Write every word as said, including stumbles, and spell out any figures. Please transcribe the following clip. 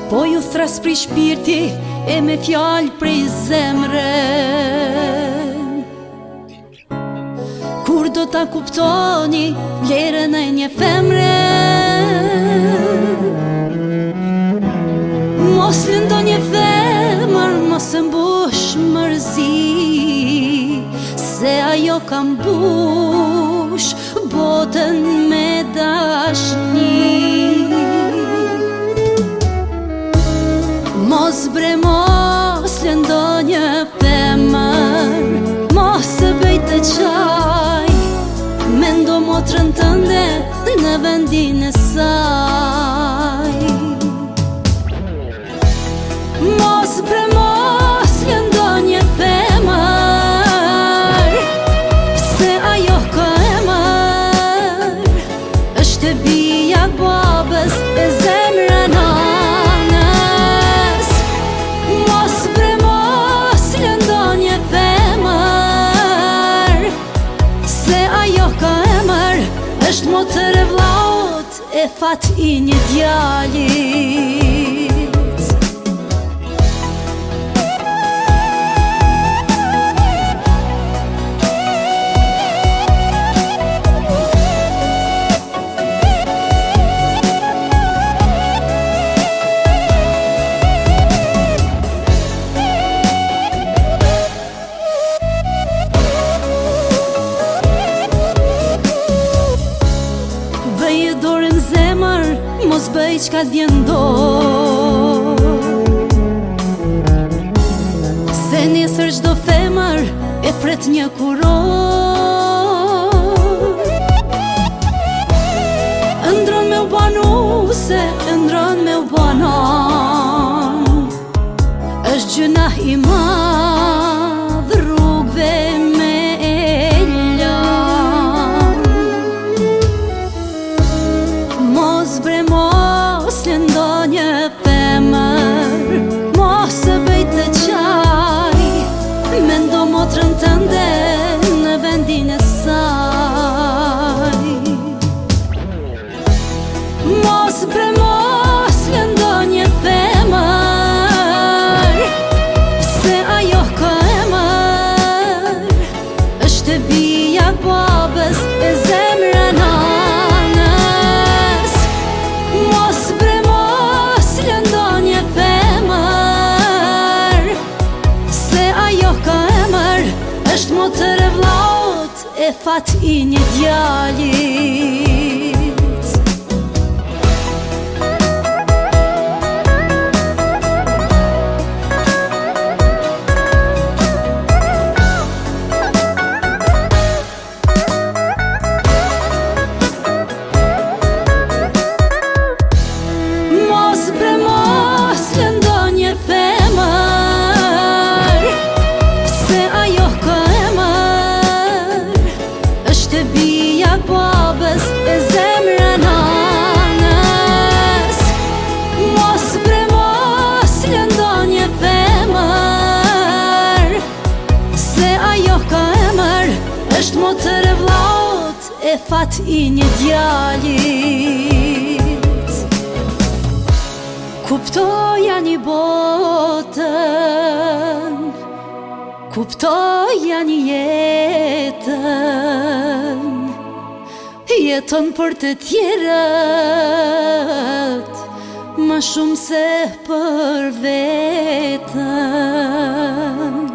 po ju thras prej shpirti e me fjallë prej zemre. Kur do ta kuptoni vlerën e një femre? Mos lëndo një femër, mos e mbush mërzi, se ajo ka mbush botën me dashni. Mos bre, mos lëndo një femër, mos e bëj të qaj, mendo motrën tënde në vendin e saj. Mos bre, mos lëndo një femër, pse ajo ka emër, është e bia babës e zemra nanës. Mos bre, mos lëndo një femër, se ajo ka emër, është motër e vllaut e fat i një djalit. Dorën zemër, mos bëj qka t'vjen dorë, se nesër çdo femër e pret një kuror. Ëndron me u banuse, ëndron me u banon, është gjunah i madh rrugve me bre, mos lëndo një femër, mos e bëj të qaj, mendo motrën tënde në vendin e saj. Mos bre, mos lëndo një femër, pse ajo ka emër, është e bia babës e zemra nanës. Mos bre, mos lëndo një femër, se ajo ka emër, është motër e vllaut e fat i një djalit. Babës e zemra nanës. Mos bre, mos lëndo një femër, se ajo ka emër, është motër e vllaut e fat i një djalit. Kuptoja një botën, kuptoja një jetën, jeton për të tjerët, ma shumë se për vetën.